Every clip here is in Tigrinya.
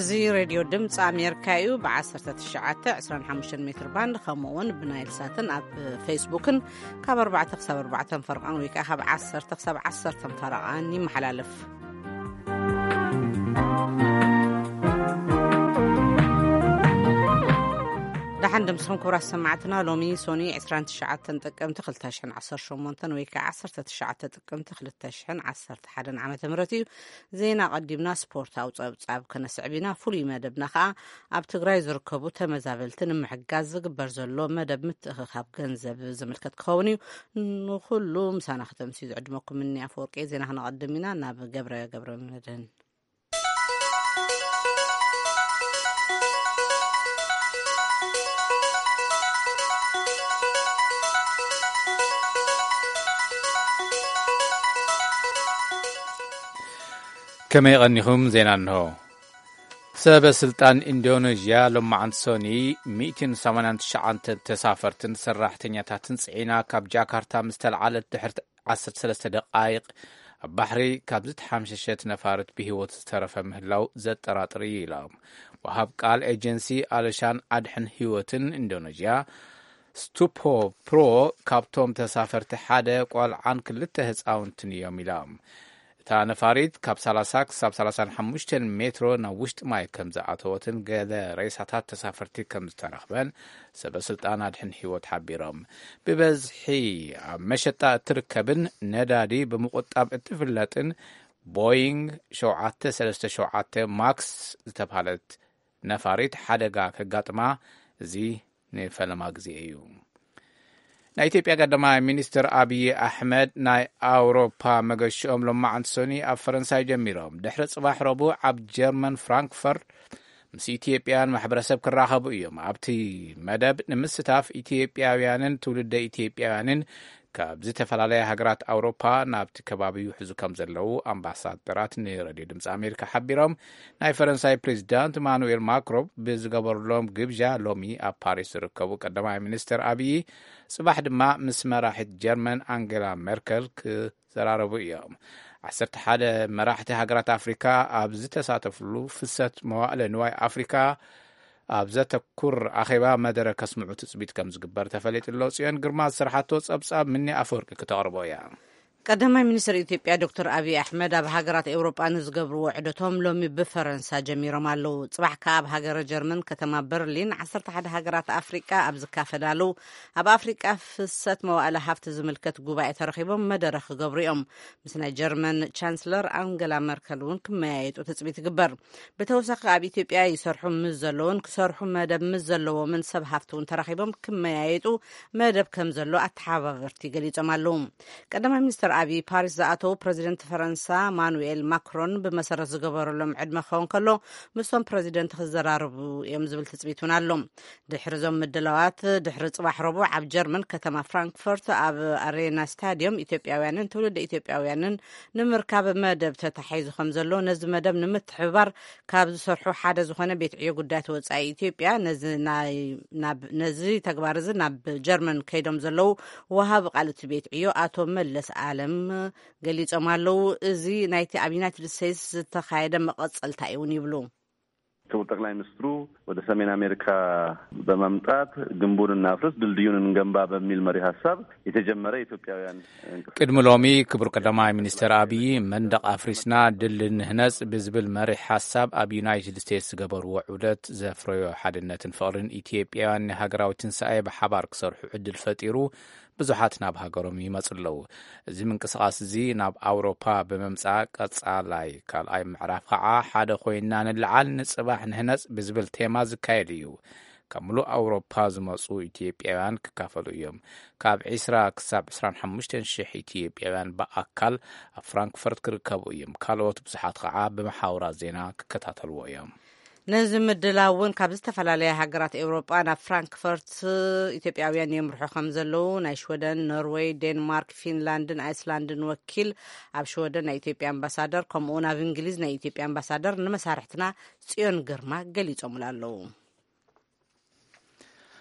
زي راديو دمፅ أمريكايو ب1925 متر باند خمون بنايل ساتن أب فيسبوكن كاب 4-4 فرقان ويكا خاب 10-10 فرقان محلالف دحن دمسكم كورا سمعتنا لومي سوني 29 تقمت 2018 ويكا 19 تقمت 2011 عام تمرتي زينا قدمنا سبورت او صاب كنسعبينا فولي مدبنا خا اب تግራይ ዝርከቡ ተመዛበልትን ምሕጋዝ ዝግበር ዘሎ መደብ ምትእኻብ ገንዘብ ዝምልከት ከውን ንኹሉ ምሳና ከተምሲ ዝዕድመኩም ምን ያፈወርቄ ዜና ክንቀድሚና ናብ ገብረ መድህን كما يغنيهم زينانه سبب سلطان إندونيسيا لما عنصوني 289 تسافرتن سراحتنياتاتن صعينا كاب جاكرتا مستلعالت دحرت 13 دقائق بحري كابزت حمششت نفارت بهوت سترف مهلاو زد تراتري لهم وهاب قال ايجنسي علشان أدحن هيوتن إندونيسيا ستوبو برو كابتوم تسافرت حادة قوال عن كلته هزاونتن يوم لهم تا نفاريد كاب 35 مترو نوشت ماي كمز عطوتن قادة رئيساتات تسافرتي كمز ترخبان سبب سلطان أدحن هيوت حبيرهم ببزحي مشتا تركبن ندادي بمقطاب اتفلتن بوينغ شوعات 3 ماكس تبهالت نفاريد حدقا كقاطما زي نفلماق زي ايوم ናይ ኢትዮጵያ ቀዳማይ ሚኒስትር አብይ አሕመድ ናይ አውሮፓ መገሽኦም ሎማ አንሶኒ ኣብ ፈረንሳይ ጀሚሮም ድሕሪ ጽባሕ ረቡዕ ኣብ ጀርመን ፍራንክፈርት ምስ ኢትዮጵያን ማሕበረሰብ ክራኸቡ እዮም ኣብቲ መደብ ንምስታፍ ኢትዮጵያውያንን ትውልደ ኢትዮጵያውያንን ካብ ዝተፈላለዩ ሃገራት አውሮፓ ናብቲ ከባቢኡ ሒዙ ከም ዘለው ኣምባሳደራት ንሬድዮ ድምፂ ኣሜሪካ ሓቢሮም ናይ ፈረንሳይ ፕሬዚዳንት ማኑኤል ማክሮን ብዝገበርሎም ግብዣ ሎሚ ኣብ ፓሪስ ዝርከቡ ቀዳማይ ሚኒስትር አብይ ጽባሕ ድማ ምስ መራሒት ጀርመን አንጌላ ሜርከል ክዘራረቡ እዮም 11 መራሕቲ ሃገራት አፍሪካ ኣብ ዝተሳተፍሉ ፍሰት መዋዕለ ንዋይ አፍሪካ ኣብ ዘተኩር ኣኼባ መደረ ከስምዑ ትጽቢት ከም ዝግበር ተፈለጥ ኣሎ ጽዮን ግርማ ስራሕቶ ጸብጻብ ምኒ ኣፈወርቂ ከተቕርቦ እያ ቀዳማይ ሚኒስትር ኢትዮጵያ ዶክተር አብይ አሕመድ ኣብ ሃገራት ኤውሮጳ ንዝገብሩ ውዕደቶም ሎሚ ብፈረንሳ ጀሚሮም ኣለው ጽባሕ ከኣብ ሃገረ ጀርመን ከተማ በርሊን 11 ሃገራት አፍሪቃ ኣብ ዝካፈዳሉ ኣብ ኣፍሪቃ ፍሰት መዋዕለ ሃፍቲ ዝምልከት ጉባኤ ተረኺቦም መደረ ክገብሩ እዮም ምስ ናይ ጀርመን ቻንስለር አንጌላ ሜርከል እውን ክመያየጡ ትጽቢት ይግበር ብተወሳኺ ኣብ ኢትዮጵያ ይሰርሑ ምስ ዘለውን ክሰርሑ መደብ ምስ ዘለዎምን ሰብ ሃፍቲ እውን ተረኺቦም ክመያየጡ መደብ ከም ዘሎ ኣተሓባበርቲ ገሊጾም ኣለው ቀዳማይ ሚኒስትር አብይ ፓሪስ ዝኣተው ፕሬዚደንት ፈረንሳ ማኑኤል ማክሮን ብመሰረት ዝገበረሎም ዕድመ ክኸውን ከሎ ምስቶም ፕሬዚደንት ክዘራርቡ እዮም ዝብል ትጽቢት እውን ኣሎ ድሕሪ ዞም ምድላዋት ድሕሪ ጽባሕ ረቡዕ ኣብ ጀርመን ከተማ ፍራንክፈርት ኣብ ኣሬና ስታድዮም ኢትዮጵያውያንን ትውልደ ኢትዮጵያውያንን ንምርካብ መደብ ተታሒዙ ከም ዘሎ ነዚ መደብ ንምትሕብባር ካብ ዝሰርሑ ሓደ ዝኾነ ቤት ዕዮ ጉዳያት ወጻኢ ኢትዮጵያ ነዚ ተግባር እዚ ናብ ጀርመን ከይዶም ዘለው ወሃብ ቃልቲ ቤት ዕዮ ኣቶ መለስ አለም ገሊጾም ኣለው እዚ ናይቲ ኣብ ዩናይትድ ስቴትስ ዝተኻየደ መቐጸልታ እውን ይብሉ ክቡር ጠቅላይ ሚኒስትሩ ወደ ሰሜን አሜሪካ በመምጣት ግንቡን እናፍርስ ድልድዩን እንገንባ በሚል መሪ ሐሳብ የተጀመረ ኢትዮጵያውያን ቅድሚ ሎሚ ክቡር ቀዳማይ ሚኒስትር አብይ መንደቅ አፍሪስና ድል ንህነጽ ብዝብል መሪ ሐሳብ ኣብ ዩናይትድ ስቴትስ ዝገበርዎ ዑደት ዘፍረዮ ሓድነትን ፍቕርን ኢትዮጵያውያን ሃገራዊ ትንሳኤ ብሓባር ክሰርሑ ዕድል ፈጢሩ ብዙሓት ናብ ሃገሮም ይመጽለው እዚ ምንቅስቓስ እዚ ናብ ኣውሮፓ ብምምጻእ ቀጻላይ ካልኣይ ምዕራፍ ከዓ ሓደ ኮይንና ንለዓል ንጽባሕ ንህነጽ ብዝብል ቴማ ዝካየድ እዩ ካብ ሙሉእ ኣውሮፓ ዝመጹ ኢትዮጵያውያን ክካፈሉ እዮም ካብ 20 ክሳብ 25 ሽሕ ኢትዮጵያውያን ብኣካል ኣብ ፍራንክፈርት ክርከቡ እዮም ካልኦት ብዙሓት ከዓ ብመሓውራ ዜና ክከታተልዎ እዮም ነዚ ምድላውን ካብ ዝተፈላለየ ሃገራት ኤውሮጳ ናብ ፍራንክፈርት ኢትዮጵያውያን የምርሑ ከም ዘለው ናይ ሽወደን ኖርዌይ ዴንማርክ ፊንላንድን አይስላንድን ወኪል ኣብ ሽወደን ናይ ኢትዮጵያ ኣምባሳደር ከምኡውን ኣብ እንግሊዝ ናይ ኢትዮጵያ ኣምባሳደር ንመሳርሕትና ጽዮን ግርማ ገሊጾም ኣለው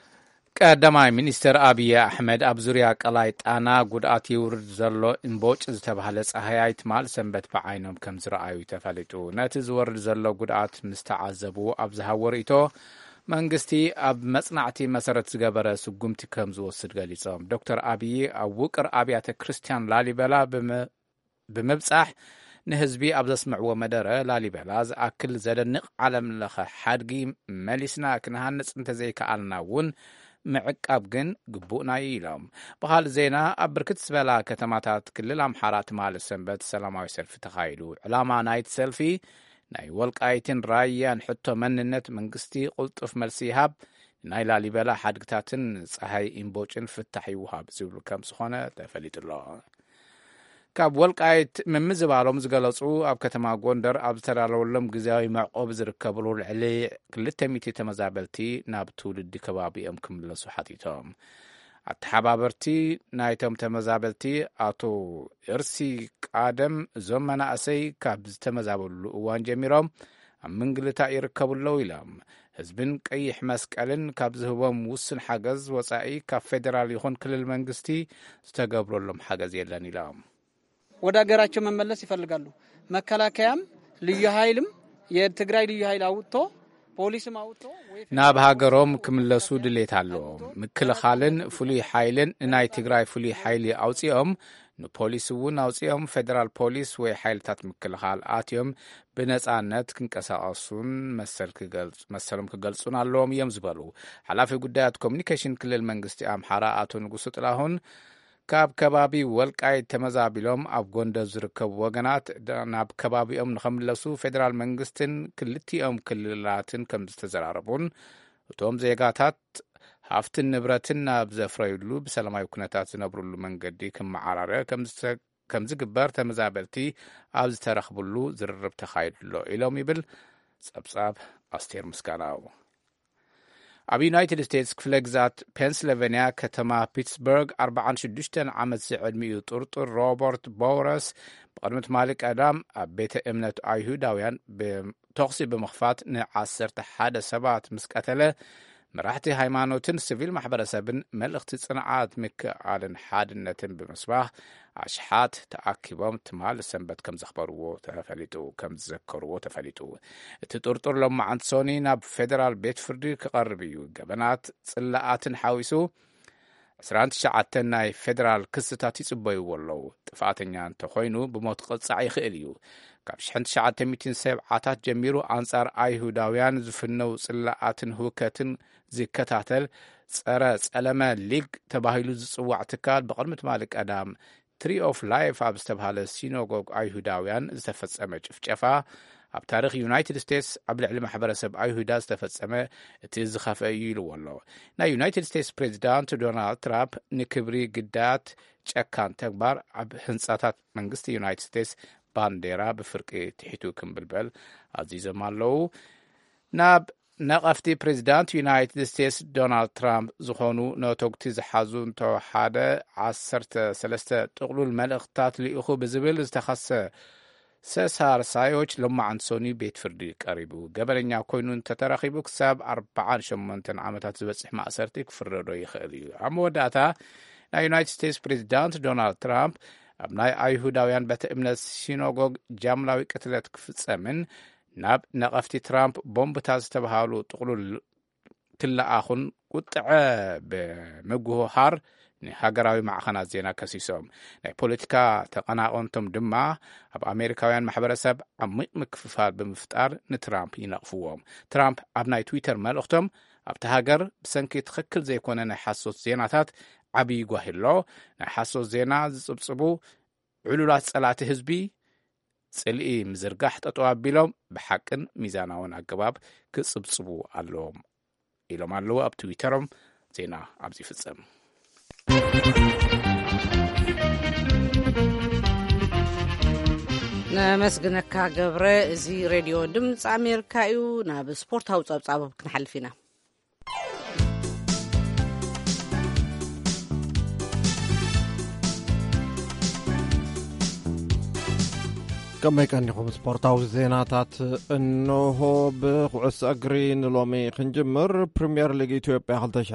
ቀዳማይ ሚኒስትር አብይ አሕመድ ኣብ ዙርያ ቀላይ ጣና ጉድኣት ይውርድ ዘሎ እምቦጭ ዝተባሃለ ፀሃያይ ትማል ሰንበት ብዓይኖም ከም ዝረኣዩ ተፈሊጡ ነቲ ዝወርድ ዘሎ ጉድኣት ምስ ተዓዘቡ ኣብ ዝሃቦ ርእቶ መንግስቲ ኣብ መጽናዕቲ መሰረት ዝገበረ ስጉምቲ ከም ዝወስድ ገሊጾም ዶክተር አብይ ኣብ ውቅር ኣብያተ ክርስቲያን ላሊበላ ብምብጻሕ ንህዝቢ ኣብ ዘስምዕዎ መደረ ላሊበላ ዝኣክል ዘደንቕ ዓለም ለኸ ሓድጊ መሊስና ክንሃንጽ እንተዘይከኣልና እውን ምዕቃብ ግን ግቡእና ኢሎም ብኻልእ ዜና ኣብ ብርክት ዝበላ ከተማታት ክልል ኣምሓራ ትማል ሰንበት ሰላማዊ ሰልፊ ተኻይዱ ዕላማ ናይቲ ሰልፊ ናይ ወልቃይትን ራያን ሕቶ መንነት መንግስቲ ቁልጡፍ መልሲ ይሃብ ናይ ላሊበላ ሓድግታትን ፀሃይ ኢምቦጭን ፍታሕ ይውሃብ ዝብሉ ከም ዝኾነ ተፈሊጡሎ ካብ ወልቃይት ምምዝባሎም ዝገለጹ ኣብ ከተማ ጎንደር ኣብ ዝተዳለወሎም ግዜያዊ መዕቆብ ዝርከብሉ ልዕሊ 200 ተመዛበልቲ ናብ ትውልዲ ከባቢኦም ክምለሱ ሓቲቶም ኣተሓባበርቲ ናይቶም ተመዛበልቲ ኣቶ እርሲ ቃደም እዞም መናእሰይ ካብ ዝተመዛበሉ እዋን ጀሚሮም ኣብ ምንግልታዕ ይርከቡለው ኢሎም ህዝብን ቀይሕ መስቀልን ካብ ዝህቦም ውስን ሓገዝ ወፃኢ ካብ ፌደራል ይኹን ክልል መንግስቲ ዝተገብረሎም ሓገዝ የለን ኢሎም ወደ ሀገራቸው መመለስ ይፈልጋሉ መከላከያም ልዩ ኃይልም የትግራይ ልዩ ኃይል አውጥቶ ፖሊስም አውጥቶ ናብ ሃገሮም ክምለሱ ድሌት ኣለዎም ምክልኻልን ፍሉይ ኃይልን ናይ ትግራይ ፍሉይ ኃይሊ አውፂኦም ንፖሊስ እውን አውፂኦም ፌደራል ፖሊስ ወይ ኃይልታት ምክልኻል ኣትዮም ብነጻነት ክንቀሳቀሱን መሰሎም ክገልጹን ኣለዎም እዮም ዝበሉ ሓላፊ ጉዳያት ኮሙኒኬሽን ክልል መንግስቲ ኣምሓራ ኣቶ ንጉሱ ጥላሁን ካብ ከባቢ ወልቃይት ተመዛቢሎም ኣብ ጎንደር ዝርከቡ ወገናት ናብ ከባቢኦም ንኸምለሱ ፌደራል መንግስትን ክልቲኦም ክልላትን ከም ዝተዘራረቡን እቶም ዜጋታት ሃፍትን ንብረትን ናብ ዘፍረዩሉ ብሰላማዊ ኩነታት ዝነብሩሉ መንገዲ ክመዓራረ ከም ዝግበር ተመዛበልቲ ኣብ ዝተረኽብሉ ዝርርብ ተኻይድሎ ኢሎም ይብል ጸብጻብ ኣስቴር ምስጋናው ኣብ ዩናይትድ ስቴትስ ክፍለ ግዛት ፔንስልቬንያ ከተማ ፒትስበርግ 46 ዓመት ዝዕድሚኡ ጥርጡር ሮበርት ቦውረስ ብቅድሚ ትማሊ ቀዳም ኣብ ቤተ እምነት ኣይሁዳውያን ብተኽሲ ብምኽፋት ን11 ሰባት ምስ ቀተለ መራሕቲ ሃይማኖትን ሲቪል ማሕበረሰብን መልእኽቲ ጽንዓት ምክኣልን ሓድነትን ብምስባህ ኣሽሓት ተኣኪቦም ትማል ሰንበት ከም ዝዘከርዎ ተፈሊጡ እቲ ጥርጡር ሎማዓንቲ ሶኒ ናብ ፌደራል ቤት ፍርዲ ክቐርብ እዩ ገበናት ጽላኣትን ሓዊሱ 29 ናይ ፌደራል ክስታት ይጽበይዎ ኣለዉ ጥፋተኛ እንተኾይኑ ብሞት ቅጻዕ ይኽእል እዩ ካብ 1970ታት ጀሚሩ ኣንጻር ኣይሁዳውያን ዝፍነው ጽላኣትን ህውከትን ዝከታተል ጸረ ጸለመ ሊግ ተባሂሉ ዝጽዋዕ ትካል ብቅድሚ ትማሊ ቀዳም ትሪ ኦፍ ላይፍ ኣብ ዝተብሃለ ሲኖጎግ ኣይሁዳውያን ዝተፈጸመ ጭፍጨፋ ኣብ ታሪኽ ዩናይትድ ስቴትስ ኣብ ልዕሊ ማሕበረሰብ ኣይሁዳ ዝተፈጸመ እቲ ዝኸፍአ እዩ ኢልዎ ኣሎ ናይ ዩናይትድ ስቴትስ ፕሬዚዳንት ዶናልድ ትራምፕ ንክብሪ ግዳያት ጨካን ተግባር ኣብ ህንጻታት መንግስቲ ዩናይትድ ስቴትስ ባንዴራ ብፍርቂ ትሒቱ ክምብልበል ኣዚዞም ኣለዉ ናብ ነቐፍቲ ፕሬዚዳንት ዩናይትድ ስቴትስ ዶናልድ ትራምፕ ዝኾኑ ነተግቲ ዝሓዙ እንተወሓደ 13 ጥቕሉል መልእኽትታት ልኢኹ ብዝብል ዝተኸሰ ሳርሳዮች ሎማዓንቲ ሶኒ ቤት ፍርዲ ቀሪቡ ገበነኛ ኮይኑ እንተተረኺቡ ክሳብ 48 ዓመታት ዝበጽሕ ማእሰርቲ ክፍረዶ ይኽእል እዩ ኣብ መወዳእታ ናይ ዩናይትድ ስቴትስ ፕሬዚዳንት ዶናልድ ትራምፕ ኣብ ናይ ኣይሁዳውያን ቤተ እምነት ሲኖጎግ ጃምላዊ ቅትለት ክፍጸምን ናብ ነቐፍቲ ትራምፕ ቦምብታት ዝተባሃሉ ጥቕሉል ክለኣኹን ቁጥዐ ብምጉሃር ንሃገራዊ ማዕኸናት ዜና ከሲሶም ናይ ፖለቲካ ተቐናቐንቶም ድማ ኣብ ኣሜሪካውያን ማሕበረሰብ ዓሚቕ ምክፍፋል ብምፍጣር ንትራምፕ ይነቕፍዎም ትራምፕ ኣብ ናይ ትዊተር መልእኽቶም ኣብቲ ሃገር ብሰንኪ ትኽክል ዘይኮነ ናይ ሓሶት ዜናታት ዓብዪ ጓሂሎ ናይ ሓሶት ዜና ዝጽብጽቡ ዕሉላት ጸላእቲ ህዝቢ ጽልኢ ምዝርጋሕ ጠጠው ኣቢሎም ብሓቅን ሚዛናውን ኣገባብ ክጽብጽቡ ኣለዎም ኢሎም ኣለዉ ኣብ ትዊተሮም ዜና ኣብዚ ይፍጸም ነመስግነካ ገብረ እዚ ሬድዮ ድምፂ ኣሜሪካ እዩ ናብ ስፖርታዊ ጸብጻብ ክንሓልፍ ኢና كما يكنكم سبورتاو زيناتات انه بخص اجرين لومي خنجمر بريمير ليج ኢትዮጵያ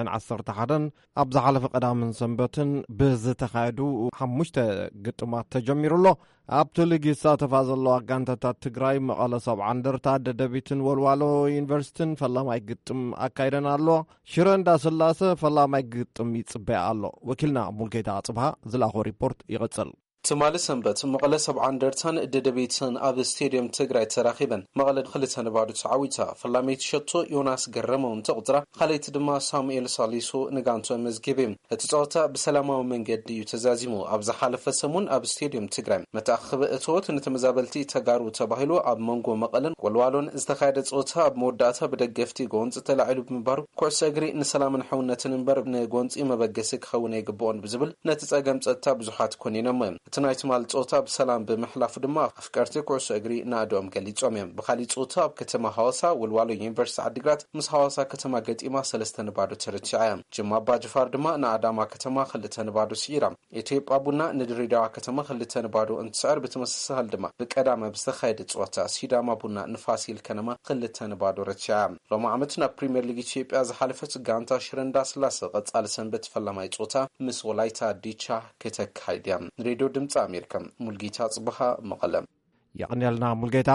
2011 ابز حلف قدام سنبتن بزتخادو حمشت ግጥማት ተጀሚሩሎ ኣብቲ ሊግ ይሳተፋዘሎ ኣጋንታታት ትግራይ መቐለ 70 እንደርታ ደደቢትን ወልዋሎ ዩኒቨርሲቲን ፈላማይ ግጥም ኣካይደን ኣሎ ሽረ እንዳስላሰ ፈላማይ ግጥም ይጽበይ ኣሎ ወኪልና ሙልጌታ ጽብሃ ዝላኾ ሪፖርት ይቀጽል ትማለ ሰንበት መቐለ 70 እንደርታን ደደቢትን ኣብ ስቴዲየም ትግራይ ተራኺበን መቐለ ክልተ ንባዶ ተዓዊታ ፈላሜት ሸቶ ዮናስ ገረመውን ተቁጥራ ካለይት ድማ ሳሙኤል ሳሊሶ ንጋንቶ መዝገበም እቲ ጸወታ ብሰላማዊ መንገዲ እዩ ተዛዚሙ ኣብ ዝሓለፈ ሰሙን ኣብ ስቴዲየም ትግራይ መታኸበ እቶት ንተመዛበልቲ ተጋሩ ተባሂሉ ኣብ መንጎ መቐለን ወልዋሎን ዝተኻየደ ጸወታ ኣብ መወዳእታ ብደገፍቲ ጎንጽ ተላዒሉ ብምባሩ ኩዕሶ እግሪ ንሰላምን ሕውነትን እንበር ንጎንጽ መበገሲ ክኸውን ይግብኦን ብዝብል ነቲ ጸገም ጸጥታ ብዙሓት ኮኒኖም ትናይት ማል ጾታ በሰላም በመሕላፍ ድማ አፍቀርቴ ኩዕሶ እግሪ ናዶም ገሊጾም በኻሊ ጾታ ኣብ ከተማ ሐዋሳ ወልዋሎ ዩኒቨርሲቲ ዓዲግራት ምስ ሐዋሳ ከተማ ገጢማ 3 ንባዶ ተረቻያ ጅማ ባጅፋር ድማ ናአዳማ ከተማ 2 ንባዶ ሲራ ኢትዮጵያ ቡና ንድሬዳዋ ከተማ 2 ንባዶ እንትሳር በተመሳሳል ድማ በቀዳማ በስተኻይደ ጾታ ሲዳማ ቡና ንፋሲል ከነማ 2 ንባዶ ረቻያ ሎማ ዓመትና ፕሪሚየር ሊግ ኢትዮጵያ ዝሓለፈት ጋንታ ሽረንዳ ስላሰ ቀጻል ሰንበት ፈላማይ ጾታ ምስ ወላይታ ዲቻ ከተካይዲያ ሬዲዮ ድምጽ አሜሪካ ሙልጌታ ጽብሃ መቀለም ያቅንያልና ሙልጌታ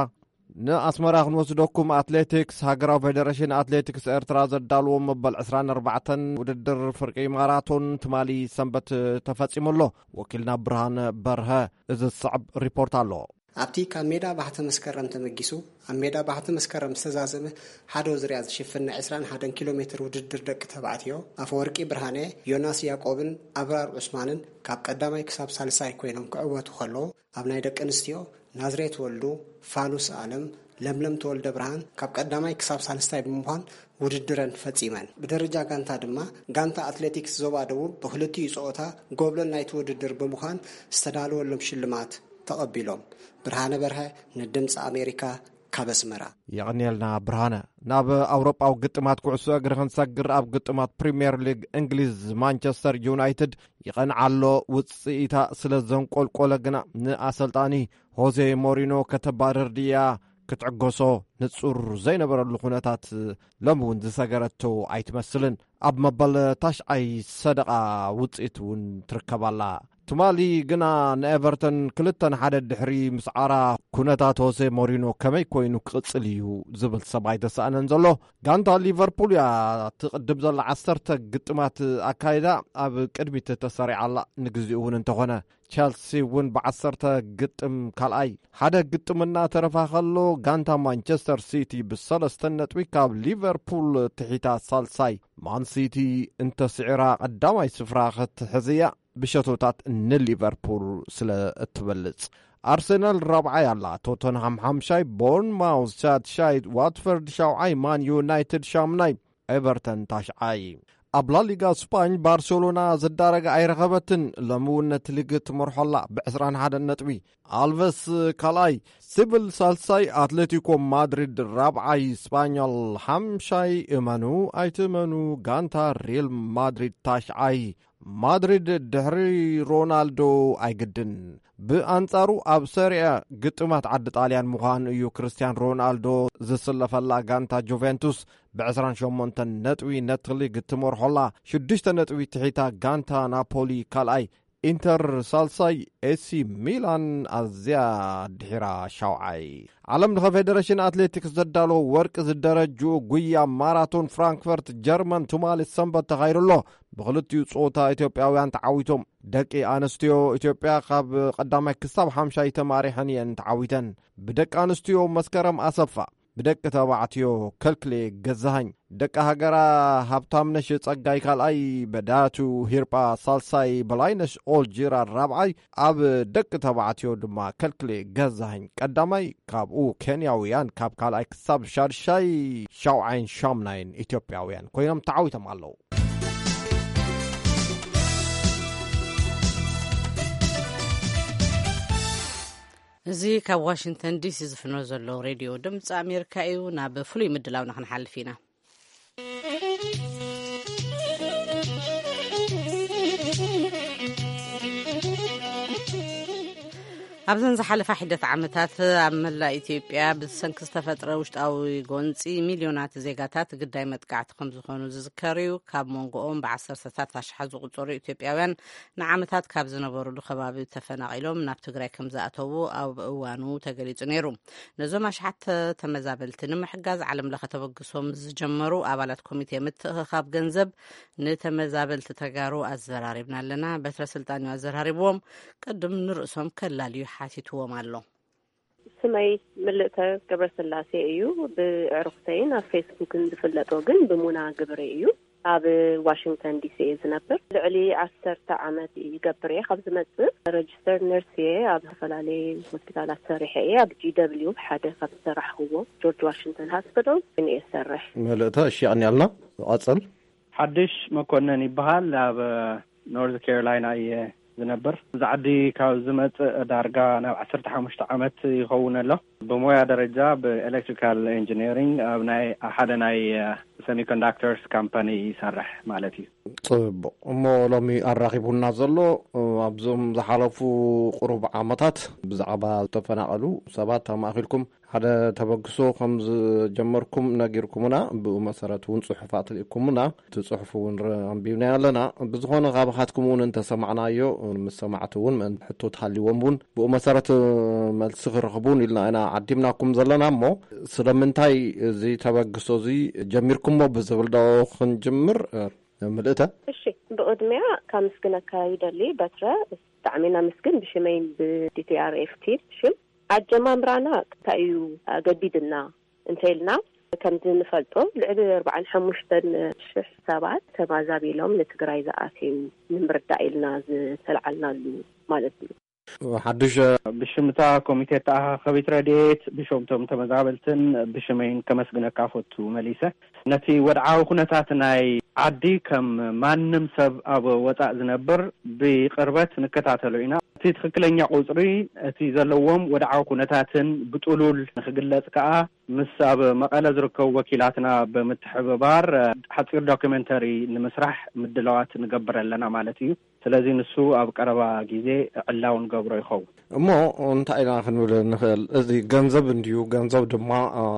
ንአስመራ ክንወስደኩም አትሌቲክስ ሃገራዊ ፌዴሬሽን አትሌቲክስ ኤርትራ ዘዳልዎ መበል 24 ውድድር ፍርቂ ማራቶን ትማሊ ሰንበት ተፈጺሙሎ ወኪልና ብርሃን በርሀ እዚ صعب ሪፖርት አሎ ኣብቲ ካብ ሜዳ ባህተ መስከረም ተመጊሱ ኣብ ሜዳ ባህተ መስከረም ዝተዛዘመ ሓደ ዝርያ ዝሽፍን 21 ኪሎ ሜትር ውድድር ደቂ ተባዕትዮ ኣፈወርቂ ብርሃኔ ዮናስ ያዕቆብን አብራር ዑስማንን ካብ ቀዳማይ ክሳብ ሳልሳይ ኮይኖም ክዕወቱ ከለዉ ኣብ ናይ ደቂ ኣንስትዮ ናዝሬት ወልዱ ፋኑስ ዓለም ለምለም ተወልደ ብርሃን ካብ ቀዳማይ ክሳብ ሳልሳይ ብምዃን ውድድረን ፈጺመን ብደረጃ ጋንታ ድማ ጋንታ አትሌቲክስ ዞባ ደቡብ ብክልቲኡ ጾታ ጎብለን ናይቲ ውድድር ብምዃን ዝተዳለወሎም ሽልማት ተቐቢሎም ብርሃነ በርሀ ንድምጽ አሜሪካ ካበስመራ ያቅንያልና ብርሃነ ናብ አውሮፓው ግጥማት ኩዕሶ እግሪ ክንሰግር ኣብ ግጥማት ፕሪሚየር ሊግ እንግሊዝ ማንቸስተር ዩናይትድ ይቀንዓሎ ውጽኢታ ስለ ዘንቆልቆለ ግና ንኣሰልጣኒ ሆዜ ሞሪኖ ከተባረር ድያ ክትዕገሶ ንጹር ዘይነበረሉ ኩነታት ለምውን ዝሰገረቶ ኣይትመስልን ኣብ መበል ታሽዓይ ሰደቃ ውጽኢት እውን ትርከባላ ትማሊ ግና ንኤቨርተን 2-1 ድሕሪ ምስዓራ ኩነታት ሆሴ ሞሪኖ ከመይ ኮይኑ ክቅጽል እዩ ዝብል ሰብኣይ ተሰኣነን ዘሎ ጋንታ ሊቨርፑል ያ ትቅድም ዘላ 10 ግጥማት ኣካይዳ ኣብ ቅድሚት ተሰሪዓላ ንግዚኡ እውን እንተኾነ ቸልሲ እውን ብ10 ግጥም ካልኣይ ሓደ ግጥምና ተረፋኸሎ ጋንታ ማንቸስተር ሲቲ ብ3 ነጥቢ ካብ ሊቨርፑል ትሒታ ሳልሳይ ማን ሲቲ እንተስዒራ ቀዳማይ ስፍራ ክትሕዝያ بشتوتات ليفربول سلا تبلص أرسنال رابعة يلا توتنهام حمشاي بورنماوث شاي واتفورد شاوعي مان يونايتد شامناي ايفرتون تاشعاي أبلا ليغا سباين بارسلونا زدارق اي رغبتن لمونة ليغة مرحلة بعسران هذا النتوي ألفيس كالاي سيبل سالساي أتلتيكو مادريد رابعاي سبانيول حمشاي امانو ايتمانو غانتا ريال مادريد تاشعاي مادريد دحري رونالدو ايقدن بأنصارو اب سيريا ግጥማት عد طاليان مخان يو كريستيان رونالدو زسلفلا غانتا جوفنتوس ب28 نتوي نتغلي ግጥሞር ሆላ 6 ነጥቢ ትሒታ ጋንታ ናፖሊ ካልኣይ ኢንተር ሳልሳይ ኤሲ ሚላን ኣዝያ ድሒራ ሻውዓይ ዓለም ለኸ ፌዴሬሽን አትሌቲክስ ዘዳሎ ወርቂ ዝደረጁ ጉያ ማራቶን ፍራንክፈርት ጀርመን ትማሊ ሰንበት ተኻይሩሎ ብክልቲኡ ጾታ ኢትዮጵያውያን ተዓዊቶም ደቂ ኣንስትዮ ኢትዮጵያ ካብ ቀዳማይ ክሳብ 50 ተማሪሐን እየን ተዓዊተን ብደቂ ኣንስትዮ መስከረም ኣሰፋ بدك تبعتيو كلكلي جزهن دك هجرا هبتامنش تصقاي كالأي بداتو هيربا صالصاي بلاينش أول جيرا الرابعي أب دك تبعتيو دما كلكلي جزهن قدامي كابو كينياويان كاب كالأي كسب شارشاي شاوعين شامناين إثيوبياويان كوينم تعويتم الله زي كاب واشنطن دي سي زفنو زلو راديو دمص امريكا ايو نا بفلوي مدلاو نحنحلفينا ኣብዘን ዝሓለፈ ሒደት ዓመታት ኣብ መላእ ኢትዮጵያ ብሰንኪ ዝተፈጥረ ውሽጣዊ ጎንፂ ሚልዮናት ዜጋታት ግዳይ መጥቃዕቲ ከም ዝኾኑ ዝዝከር እዩ። ካብ መንጎኦም ብዓሰርተታት ኣሽሓት ዝቁፀሩ ኢትዮጵያውያን ንዓመታት ካብ ዝነበሩሉ ከባቢ ተፈናቂሎም ናብ ትግራይ ከም ዝኣተዉ ኣብ እዋኑ ተገሊጹ ነይሩ። ነዞም ኣሽሓት ተመዛበልቲ ንምሕጋዝ ዓለም ለኸ ተበግሶም ዝጀመሩ ኣባላት ኮሚቴ ምትእኽኻብ ገንዘብ ንተመዛበልቲ ተጋሩ ኣዘራሪብና ኣለና። በትረ ስልጣን እዩ ኣዘራሪብዎም። ቅድም ንርእሶም ከላልዩ ሓቲትዎም ኣሎ። ስመይ ምልእተ ገብረስላሴ እዩ። ብዕሩክተይን ኣብ ፌስቡክን ዝፍለጦ ግን ብሙና ግብሪ እዩ። ኣብ ዋሽንግተን ዲሲ ዝነብር ልዕሊ 10 ዓመት ይገብር እየ። ካብ ዝመጽእ ረጅስተር ነርስ እየ። ኣብ ዝተፈላለየ ሆስፒታላት ሰሪሐ እየ። ኣብ GW ሓደ ካብ ዝሰራሕዎ ጆርጅ ዋሽንግተን ሆስፒታል እኔ እሰርሕ። ምልእተ እሺቕኒ ኣልና ቀጽል ሓድሽ መኮነን ይበሃል። ኣብ ኖርዝ ካሮላይና እየ ዝነብር። ዛዕዲ ካብ ዝመጽእ ዳርጋ ናብ 15 ዓመት ይኸውን ኣሎ። ብሞያ ደረጃ ብኤሌክትሪካል ኢንጂነሪንግ ኣብ ናይ ሓደ ናይ ሴሚኮንዳክተርስ ካምፓኒ ይሰርሕ ማለት እዩ። ጽቡቕ እሞ ሎሚ ኣራኺቡና ዘሎ ኣብዞም ዝሓለፉ ቁሩብ ዓመታት ብዛዕባ ዝተፈናቐሉ ሰባት ኣማኺልኩም ሓደ ተበግሶ ከም ዝጀመርኩም ነጊርኩምና ብኡ መሰረት እውን ጽሑፋት ልኢኩምና እቲ ጽሑፍ እውን አንቢብና ኣለና። ብዝኾነ ካብኻትኩም እውን እንተሰማዕናዮ ምስ ሰማዕቲ እውን ሕቶት ሃሊዎም እውን ብኡ መሰረት መልሲ ክረኽቡን ኢልና ኢና ዓዲምናኩም ዘለና እሞ ስለምንታይ እዚ ተበግሶ እዚ ጀሚርኩሞ ብዝብል ዶ ክንጅምር? ምልእተ እሺ ብቅድሚያ ካብ ምስግነካ ይደሊ በትረ ብጣዕሚ ናመስግን ብሽመይ ብዲቲአርኤፍ ቲም ሽም ኣጀማምራና እንታይ እዩ ገዲድና እንተይልና ከምዚ ንፈልጦ ልዕሊ 45,000 ሰባት ተማዛቢሎም ንትግራይ ዝኣትዩ ንምርዳእ ኢልና ዝተልዓልናሉ ማለት እዩ። ሓድሽ ብሽምታ ኮሚቴ ተኣኻኸቢት ረድኤት ብሽምቶም ተመዛበልትን ብሽመይን ከመስግነካ ፈቱ መሊሰ ነቲ ወድዓዊ ኩነታት ናይ ዓዲ ከም ማንም ሰብ ኣብ ወፃእ ዝነብር ብቅርበት ንከታተሉ ኢና። እቲ ትክክለኛ ቁፅሪ እቲ ዘለዎም ወድዓዊ ኩነታትን ብጥሉል ንክግለጽ ከዓ ምስ ኣብ መቐለ ዝርከቡ ወኪላትና ብምትሕብባር ሓፂር ዶክመንተሪ ንምስራሕ ምድለዋት ንገብር ኣለና ማለት እዩ። ስለዚ ንሱ ኣብ ቀረባ ግዜ ዕላው ንገብሮ ይኸውን እሞ እንታይ ኢና ክንብል ንኽእል? እዚ ገንዘብ እንድዩ ገንዘብ ድማ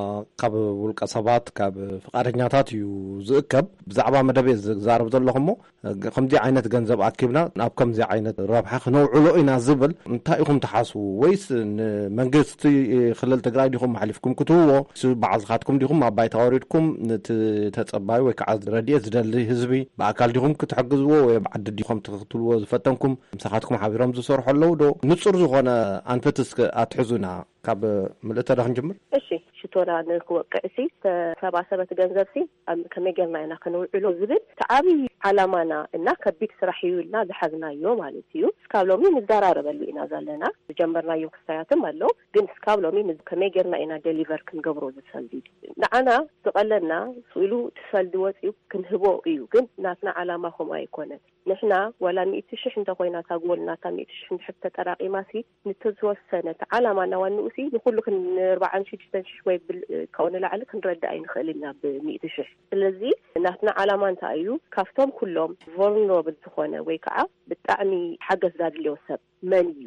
ካብ ውልቀ ሰባት ካብ ፍቃደኛታት እዩ ዝእከብ። ብዛዕባ መደብ ዝዛረብ ዘለኹሞ ከምዚ ዓይነት ገንዘብ ኣኪብና ናብ ከምዚ ዓይነት ረብሓ ክነውዕሎ ኢና ዝብል እንታይ ኢኹም ተሓስቡ? ወይስ ንመንግስቲ ክልል ትግራይ ዲኹም ሓሊፍኩም ክትህዎ ባዕልኻትኩም ዲኹም ኣብ ባይታ ወሪድኩም ነቲ ተጸባዩ ወይ ከዓ ረድኤት ዝደሊ ህዝቢ ብኣካል ዲኹም ክትሕግዝዎ ወይ ብዓዲ ዲኹም ትልዎ ዝፈተንኩም ምሳኻትኩም ሓቢሮም ዝሰርሑ ኣለዉ ዶ? ንጹር ዝኾነ ኣንፈትስ ኣትሕዙና ካብ ምልእተ ዳ ክንጅምር? እሺ ሽቶና ንክወቅዕሲ ተሰባሰበት ገንዘብሲ ከመይ ጌርና ኢና ክንውዕሎ ዝብል ተዓብይ ዓላማና እና ከቢድ ስራሕ እዩ ኢልና ዝሓዝናዮ ማለት እዩ። እስካብ ሎሚ ንዘራረበሉ ኢና ዘለና። ዝጀመርናዮ ክስታያትም ኣሎ ግን እስካብ ሎሚ ከመይ ጌርና ኢና ዴሊቨር ክንገብሮ ዝሰልዲ ንዓና ዝቐለና ስኢሉ ትፈልዲ ወፂኡ ክንህቦ እዩ። ግን ናትና ዓላማ ከምኡ ኣይኮነን። ንሕና ወላ 100,000 እንተኮይና ታጎልና 100,000 ንሕብ ተጠራቂማሲ ንተዝወሰነ ዓላማና ዋንኡሲ ንኩሉ ክን 46,000 ወይ ከውን ላዕሊ ክንረዳ ኣይንኽእልና ብ100,000። ስለዚ ናትና ዓላማ እንታይ እዩ? ካፍቶም ኩሎም ቮልነራብል ዝኾነ ወይ ከዓ ብጣዕሚ ሓገዝ ዛድልዮ ሰብ መን እዩ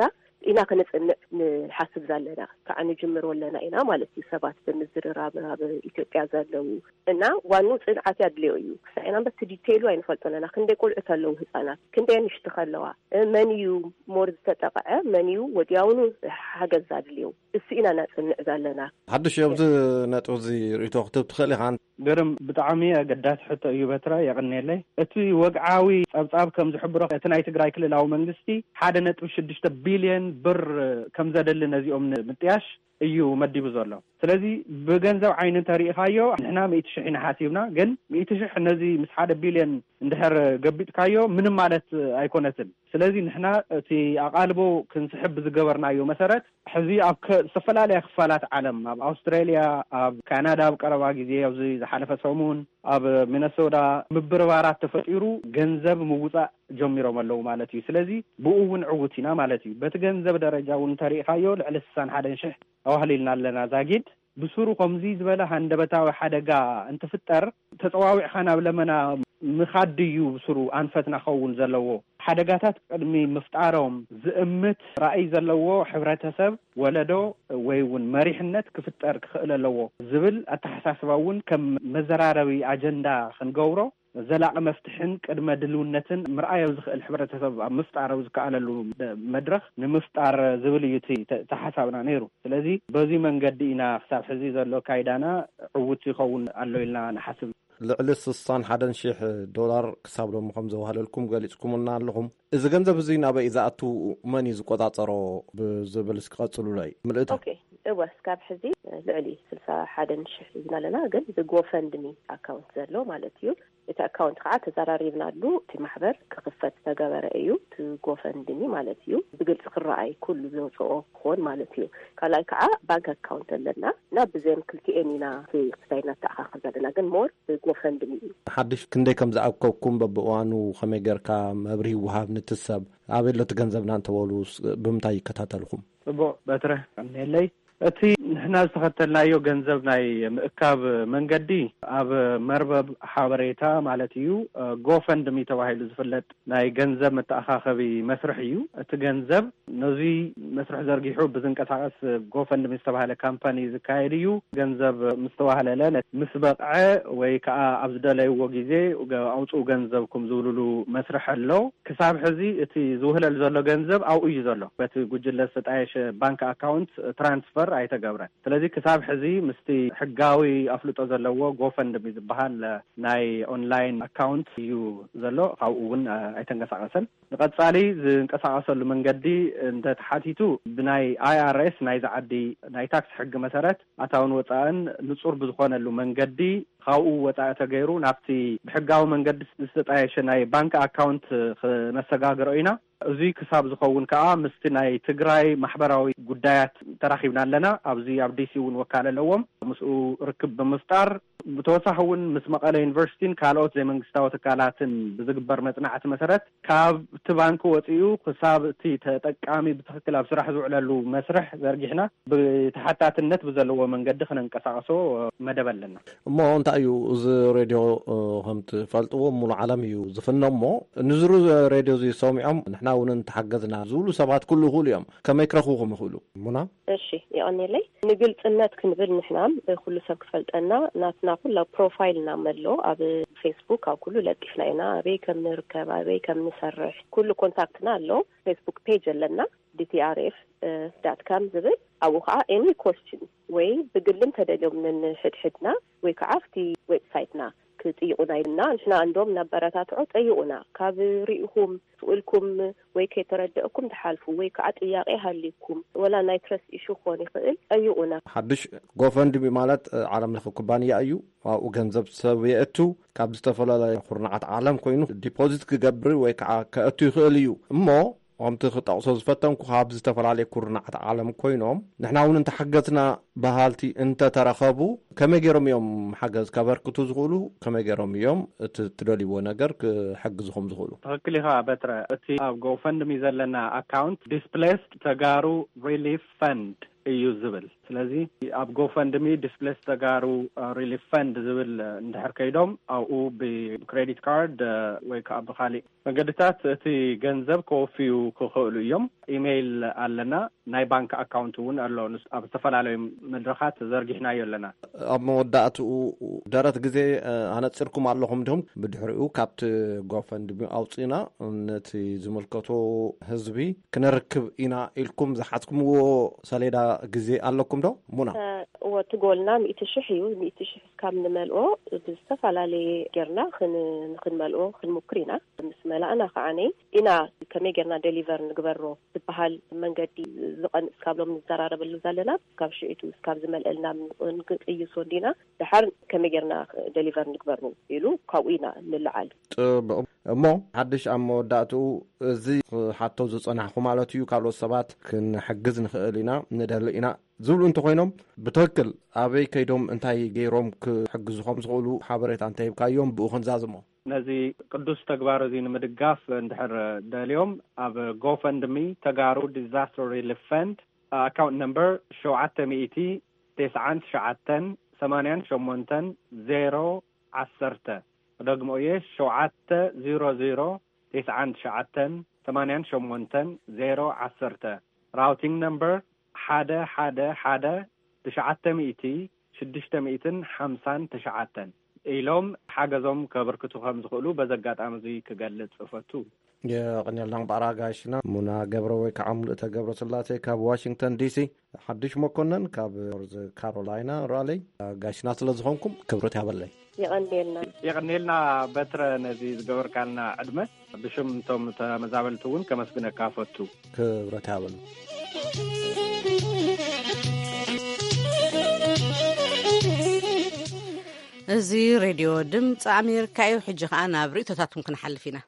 ኢና ከነጽንዕ ንሓስብ ዘለና ከዓ ንጅምር ወለና ኢና ማለት እዩ። ሰባት ብምዝርራብ ኣብ ኢትዮጵያ ዘለዉ እና ዋኑ ጽንዓት ያድልዮ እዩ። ክሳይና በቲ ዲቴይሉ ኣይንፈልጦና። ክንደይ ቆልዑት ኣለዉ ህፃናት፣ ክንደይ ንሽቲ ከለዋ፣ መን እዩ ሞር ዝተጠቕዐ፣ መን እዩ ወዲያውኑ ሓገዝ ዛድልዮ እሱ ኢና ናጽንዕ ዘለና። ሓድሽ ኣብዚ ነጥብ እዚ ርእቶ ክትብ ትኽእል ኢኻ? ገርም ብጣዕሚ ኣገዳሲ ሕቶ እዩ በትረ የቕኒየለይ። እቲ ወግዓዊ ጸብጻብ ከም ዝሕብሮ እቲ ናይ ትግራይ ክልላዊ መንግስቲ 1.6 ቢልዮን ብር ከም ዘደሊ ነዚኦም ምጥያሽ እዩ መዲቡ ዘሎ። ስለዚ ብገንዘብ ዓይን ተሪኢኻዮ ንሕና 100,000 ኢና ሓሲብና። ግን 100,000 ነዚ ምስ 1 ቢልዮን እንድሕር ገቢጥካዮ ምንም ማለት ኣይኮነትን። ስለዚ ንሕና እቲ ኣቓልቦ ክንስሕብ ዝገበርናዮ መሰረት ሕዚ ኣብ ዝተፈላለያ ክፋላት ዓለም ኣብ ኣውስትራልያ፣ ኣብ ካናዳ ኣብ ቀረባ ግዜ ኣብዚ ዝሓለፈ ሰሙን ኣብ ሚነሶታ ምብርባራት ተፈጢሩ ገንዘብ ምውፃእ ጀሚሮም ኣለዉ ማለት እዩ። ስለዚ ብኡ እውን ዕውት ኢና ማለት እዩ። በቲ ገንዘብ ደረጃ እውን ተሪኢኻዮ ልዕሊ 61,000 ኣዋህሊልና ኣለና ዛጊድ ብሱሩ ከምዚ ዝበለ ሃንደበታዊ ሓደጋ እንትፍጠር ተፀዋዊዕኻ ናብ ለመና ምኻድዩ ስሩ አንፈትና ኸውን ዘለዎ ሓደጋታት ቅድሚ ምፍጣሮም ዝእምት ራእይ ዘለዎ ሕብረተሰብ ወለዶ ወይ እውን መሪሕነት ክፍጠር ክኽእል ኣለዎ ዝብል አተሓሳስባውን ከም መዘራረቢ አጀንዳ ክንገብሮ ዘላቂ መፍትሕን ቅድመ ድልውነትን ምርኣዮ ዝኽእል ሕብረተሰብ ኣብ ምፍጣር ዝከኣለሉ መድረኽ ንምፍጣር ዝብል እዩ ተሓሳብና ነይሩ። ስለዚ በዚ መንገዲ ኢና ክሳብ ሕዚ ዘሎ ካይዳና ዕውት ይኸውን ኣሎ ኢልና ንሓስብ። ልዕሊ $61,000 ክሳብ ሎሚ ከም ዘዋህለልኩም ገሊጽኩምና ኣለኹም። እዚ ገንዘብ እዚ ናበይ ዝኣቱ መን እዩ ዝቆጻጸሮ ብዝብል ክቐጽሉለይ ምልእታ? ኦኬ እወስ ካብ ሕዚ ልዕሊ 61,000 ዝና ኣለና ግን ብጎፈንድሚ አካውንት ዘሎ ማለት እዩ። እቲ አካውንት ከዓ ተዘራሪብናሉ እቲ ማሕበር ክኽፈት ተገበረ እዩ እቲ ጎፈንድሚ ማለት እዩ። ብግልጽ ክረአይ ኩሉ ዘውፅኦ ክኾን ማለት እዩ። ካልኣይ ከዓ ባንክ አካውንት ኣለና እና ብዘን ክልቲኤን ኢና ክስታይና ተኣኻኽብ ዘለና ግን ሞር ብጎፈንድሚ እዩ። ሓድሽ ክንደይ ከም ዝኣከብኩም በብእዋኑ ከመይ ጌርካ መብርሂ ውሃብ ንትሰብ ኣበይ ሎ ትገንዘብና እንተበሉ ብምንታይ ይከታተልኩም? ጽቡቕ በትረ እኔለይ እቲ ንሕና ዝተኸተልናዮ ገንዘብ ናይ ምእካብ መንገዲ ኣብ መርበብ ሓበሬታ ማለት እዩ ጎፈንድሚ ተባሂሉ ዝፍለጥ ናይ ገንዘብ መተኣኻኸቢ መስርሕ እዩ። እቲ ገንዘብ ነዚ መስርሕ ዘርጊሑ ብዝንቀሳቐስ ጎፈንድሚ ዝተባሃለ ካምፓኒ ዝካየድ እዩ። ገንዘብ ምስ ተዋህለለ ምስ በቕዐ ወይ ከዓ ኣብ ዝደለይዎ ግዜ ኣውፅኡ ገንዘብኩም ዝብልሉ መስርሕ ኣሎ። ክሳብ ሕዚ እቲ ዝውህለል ዘሎ ገንዘብ ኣብኡ እዩ ዘሎ። በቲ ጉጅለ ዝተጣየሸ ባንክ አካውንት ትራንስፈር ኣይተገብረን። ስለዚ ክሳብ ሕዚ ምስቲ ሕጋዊ ኣፍልጦ ዘለዎ ጎፈንድሚ ዝበሃል ናይ ኦንላይን አካውንት እዩ ዘሎ። ካብኡ እውን ኣይተንቀሳቐሰን። ንቐጻሊ ዝንቀሳቐሰሉ መንገዲ እንተተሓቲቱ ብናይ IRS ናይ ዝዓዲ ናይ ታክስ ሕጊ መሰረት ኣታውን ወፃእን ንጹር ብዝኾነሉ መንገዲ ካብኡ ወፃኢ ተገይሩ ናብቲ ብሕጋዊ መንገዲ ዝተጣየሸ ናይ ባንክ አካውንት ክነሰጋግሮ ኢና። እዚ ክሳብ ዝኸውን ከዓ ምስቲ ናይ ትግራይ ማሕበራዊ ጉዳያት ተራኺብና ኣለና። ኣብዚ ኣብ ዲሲ እውን ወካል ኣለዎም ምስኡ ርክብ ብምፍጣር ብተወሳኺ እውን ምስ መቐለ ዩኒቨርሲቲን ካልኦት ዘይመንግስታዊ ትካላትን ብዝግበር መጽናዕቲ መሰረት ካብቲ ባንኪ ወፂኡ ክሳብ እቲ ተጠቃሚ ብትክክል ኣብ ስራሕ ዝውዕለሉ መስርሕ ዘርጊሕና ብተሓታትነት ብዘለዎ መንገዲ ክነንቀሳቀሶ መደብ ኣለና። እሞ እንታይ እዩ እዚ ሬድዮ ከም ትፈልጥዎ ሙሉእ ዓለም እዩ ዝፍኖ እሞ ንዝሩ ሬድዮ እዚ ሰሚዖም ንሕና እውን ተሓገዝና ዝብሉ ሰባት ኩሉ ይኽእሉ እዮም። ከመይ ክረኽቡኩም ይኽእሉ ሙና? እሺ ይቀኒለይ ንግልጽነት ክንብል ንሕናም ኩሉ ሰብ ክፈልጠና ናትና ኩሉ ፕሮፋይልና መሎ ኣብ ፌስቡክ ኣብ ኩሉ ለጢፍና ኢና ኣበይ ከም ንርከብ ኣበይ ከም ንሰርሕ ኩሉ ኮንታክትና ኣሎ። ፌስቡክ ፔጅ ኣለና dtrf.com ዝብል ኣብኡ ከዓ ኤኒ ኮስችን ወይ ብግልን ተደልዮም ንሕድሕድና ወይ ከዓ ኣብቲ ዌብሳይትና ክጥይቁና ኢልና ንሕና እንዶም ናበረታትዖ ጠይቁና ካብ ርኢኹም ስኡልኩም ወይ ከይተረድእኩም ተሓልፉ ወይ ከዓ ጥያቄ ሃሊኩም ወላ ናይ ትረስት ኢሹ ክኾን ይኽእል ጠይቁና። ሓድሽ ጎፈንድሚ ማለት ዓለም ለኸ ኩባንያ እዩ። ኣብኡ ገንዘብ ሰብ የእቱ ካብ ዝተፈላለዩ ኩርናዓት ዓለም ኮይኑ ዲፖዚት ክገብር ወይ ከዓ ከእቱ ይኽእል እዩ እሞ ከምቲ ክጠቕሶ ዝፈተንኩ ካብ ዝተፈላለዩ ኩርናዓት ዓለም ኮይኖም ንሕና እውን እንተሓገዝና ባህልቲ እንተተረኸቡ ከመይ ገይሮም እዮም ሓገዝ ከበርክቱ ዝኽእሉ? ከመይ ገይሮም እዮም እቲ ትደልይዎ ነገር ክሕግዝኹም ዝኽእሉ? ትክክል ኢኻ በትረ። እቲ ኣብ ጎፈንድሚ ዘለና አካውንት ዲስፕሌስድ ተጋሩ ሪሊፍ ፈንድ እዩ ዝብል። ስለዚ ኣብ ጎፈንድሚ ዲስፕሌስ ተጋሩ ሪሊፍ ፈንድ ዝብል እንድሕር ከይዶም ኣብኡ ብክሬዲት ካርድ ወይ ከዓ ብካሊእ መንገድታት እቲ ገንዘብ ከወፍዩ ክኽእሉ እዮም። ኢሜይል ኣለና፣ ናይ ባንክ አካውንት እውን ኣሎ ኣብ ዝተፈላለዩ መድረኻት ዘርጊሕናዮ ኣለና። ኣብ መወዳእትኡ ደረት ግዜ ኣነፂርኩም ኣለኹም ዲኹም ብድሕሪኡ ካብቲ ጎፈንድሚ ኣውፂና ነቲ ዝምልከቶ ህዝቢ ክነርክብ ኢና ኢልኩም ዝሓዝኩምዎ ሰሌዳ ግዜ ኣለኩም ዶ ሙና? ወትጎልና 100,000 እዩ 100,000 ካብ ንመልኦ ብዝተፈላለየ ጌርና ክንመልኦ ክንሙክር ኢና። ምስ መላእና ከዓነ ኢና ከመይ ጌርና ዴሊቨር ንግበሮ ዝበሃል መንገዲ ዝቐንስ ካብሎም ንዘራረበሉ ዘለና ካብ ሽዒቱ እስካብ ዝመልአልና ንቅይሶ እንዲና ድሓር ከመይ ጌርና ዴሊቨር ንግበሩ ኢሉ ካብኡ ኢና ንልዓል። እሞ ሓድሽ ኣብ መወዳእትኡ እዚ ሓቶ ዝፀናሕኩ ማለት እዩ ካልኦት ሰባት ክንሕግዝ ንኽእል ኢና ንደሊ ኢና ዝብሉ እንተኮይኖም ብትክክል ኣበይ ከይዶም እንታይ ገይሮም ክሕግዝኹም ዝኽእሉ ሓበሬታ እንተሂብካዮም ብኡ ክንዛዝሞ ነዚ ቅዱስ ተግባር እዚ ንምድጋፍ እንድሕር ደልዮም ኣብ ጎፈንድሚ ተጋሩ ዲዛስተር ሪሊፍ ፈንድ አካውንት ነምበር 799 88 010 ደግሞዬ 700-99-88-010 ራውቲንግ ነምበር 111-900-659 ኢሎም ሓገዞም ከበርክቱ ከም ዝኽእሉ በዘጋጣሚ እዚ ክገልጽ ፈቱ የቀነልና ባራጋሽና ሙና ገብረ ወይ ከዓምሉ ተገብረ ስላሴ ካብ ዋሽንግተን ዲሲ ሓድሽ መኮነን ካብ ካሮላይና ራሌይ ጋሽና ስለዝኾንኩም ክብረት ያበለይ የቀነልና በትረ ነዚ ዝገበርካልና ዕድመ ብሽም እንቶም ተመዛበልቱ እውን ከመስግነካ ፈቱ ክብረት ያበሉ እዚ ሬድዮ ድምፂ ኣሜሪካ እዩ ሕጂ ከዓ ናብ ርእቶታቱን ክንሓልፍ ኢና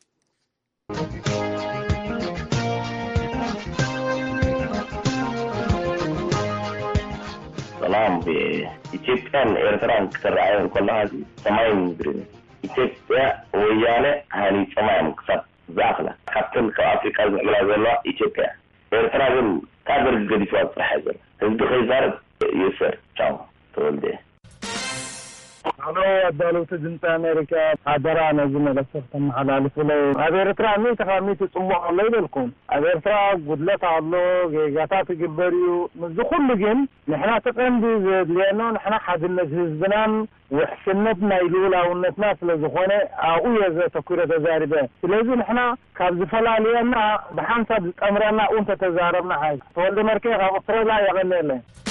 ሰላም በኢትዮጵያን ኤርትራን ከተራኣየን ከለሃዚ ሰማይን ምድርን ኢትዮጵያ ወያነ ሃኒ ሰማይን ክሳብ ዛኽላ ካብተን ካብ ኣፍሪካ ዝዕምላ ዘላ ኢትዮጵያ ኤርትራ ግን ካደር ገዲፏ ፅራሕ ዘላ ህዝቢ ኸይዛረብ ይስር ቻው ተወልደ አሎ አዳሉት ድምጽ አሜሪካ አደራ ነዚህ መለሰት ተማላልፍ ላይ አቤርትራ ምን ተካሚት ጽሙቅ አለ ይልኩም አቤርትራ ጉድለት አለ ጋታት ግበሪዩ ምዝኹሉ ግን ንሕና ተቀንዲ ዘድልየና ንሕና ሓድነት ህዝብናን ወሕስነትና ኢሉላውነትና ስለዝኾነ አኡ የዘ ተኩረ ተዛሪበ ስለዚህ ንሕና ካብ ዝፈላለየና ብሓንሳብ ዝጠምረና ኡንተ ተዛረብና ሃይ ተወልደ መርኬ ካብ አውስትራሊያ ያገነለ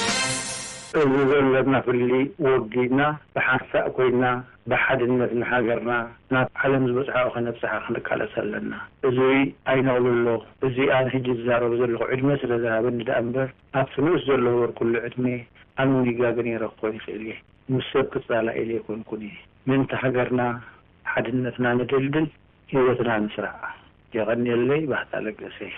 زلنا في اللي وقينا بحنساء كوينا بحدنا في حجرنا نعلم زبطها وخنا بصحة خلك على سلنا زوي أين أقول له زوي أنا هجي الزارة وزل له عدمة سلذا بندى أمبر أبسنوس زل له كل عدمة أنا نيجاجني رقوني خيلي مسبك صالة إلي كون كوني من تحجرنا حدنا ندلدل هوتنا نسرع يغني اللي بحتالك سيف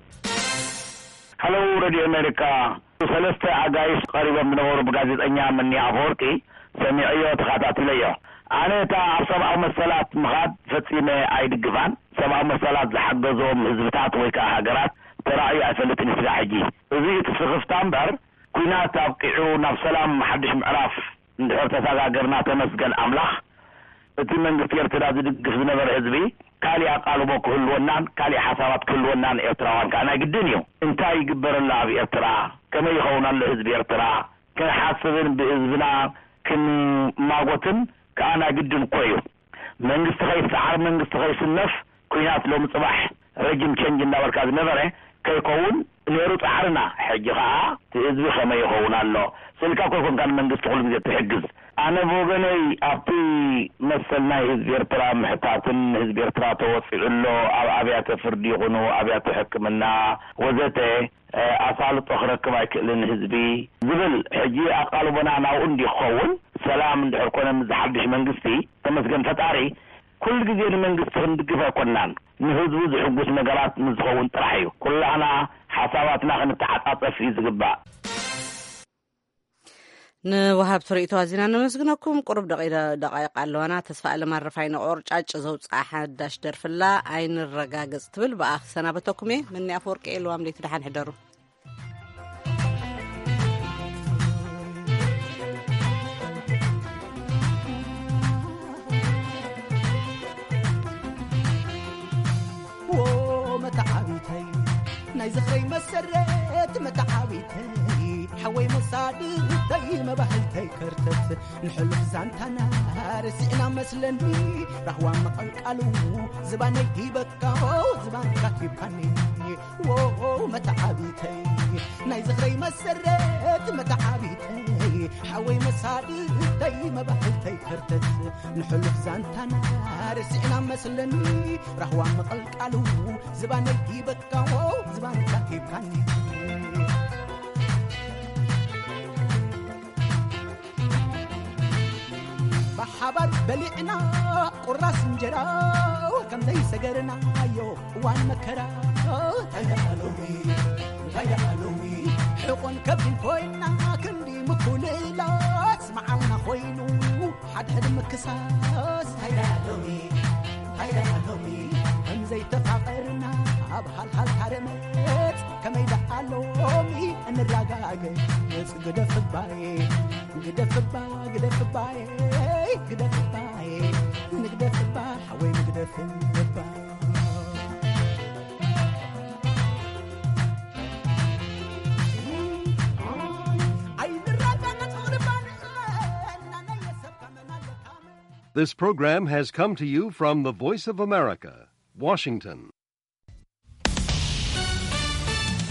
هلو راديو أمريكا ثلاثة عجائز قريبة من غرب gazetanya مني عفوركي سمعيه تخاطاتي ليه أنا تا 7 مسألات مخاد فتيمة عيد الجفان 7 مسألات لحجزهم هزبتات ويكا هجرات تراعي أفلتني في حجي وزي تسقف تامبر كنا تابقعوا نفسلام محدش معرف ندحر تساقرنا تمسجل أملاخ እቲ መንግስቲ ኤርትራ ዝድግፍ ዝነበረ ህዝቢ ካሊ ኣቃልቦ ክህልወናን ካሊ ሓሳባት ክህልወናን ኤርትራውያን ካና ግድን እዩ እንታይ ይግበረላ ኣብ ኤርትራ ከመይ ይኸውናሎ ህዝቢ ኤርትራ ክንሓስብን ብህዝብና ክንማጎትን ካና ግድን እኮ እዩ መንግስቲ ኸይሰዓር መንግስቲ ኸይስነፍ ኩናት ሎም ፅባሕ ረጅም ቸንጅ እናበርካ ዝነበረ ከይከውን ነይሩ ፃዕርና ሕጂ ከዓ ህዝቢ ከመይ ይኸውናሎ ስልካ ኮይኮን ካን መንግስቲ ኩሉ ግዜ ትሕግዝ أنا بوغني أعطي مثلنا هزب إرترا محتاتن هزب إرترا توصل له أبيات فردي غنو أبيات حكمنا وزته أصالة أخرى كما يكلن هزبي زبل حجي أقالبنا أنا وندي خون سلام ندحركونا مزحبش منقستي تمسكن فتاري كل جزيري منقستي هندقفا كنان نهزو زحبوش مقالات مزخون ترحيو كل أنا حساباتنا خنتحطاطة في زقباء نوهاب تريتو هزينا نمسكنكم قرب دقائق علوانا تسفى لما رفعين عرجاج زوج أحد داش درف الله عين الرقاقز تبل بأخ سنابتكمي مني أفورك إلو عملي تلحان حدرو متعابيتي نايزخري مسرت متعابيتي حوي مصادي دايما بحلتي كرتت نحلف زانتنا رسعنا مسلني رهوان مقلقلو زباني يبكاو زبان كاتب كاني متعابيتي نايزخري مسرت متعابيتي حوي مصادي دايما بحلتي كرتت نحلف زانتنا رسعنا مسلني رهوان مقلقلو زباني يبكاو زبان كاتب كاني حبر بلعنا قراس انجرا كم زي سجرنا يو وان مكرا تيالومي حقن كبن كوينا كندي مكوليلا اسمعونا خوينو حد مكساس تيالومي كم زي تفاقرنا بحال حرمت كم يدعالومي نراقاقي قدف باي قدف باي قدف باي قدف باي نقدف باي حوي نقدف باي This program has come to you from the Voice of America, Washington.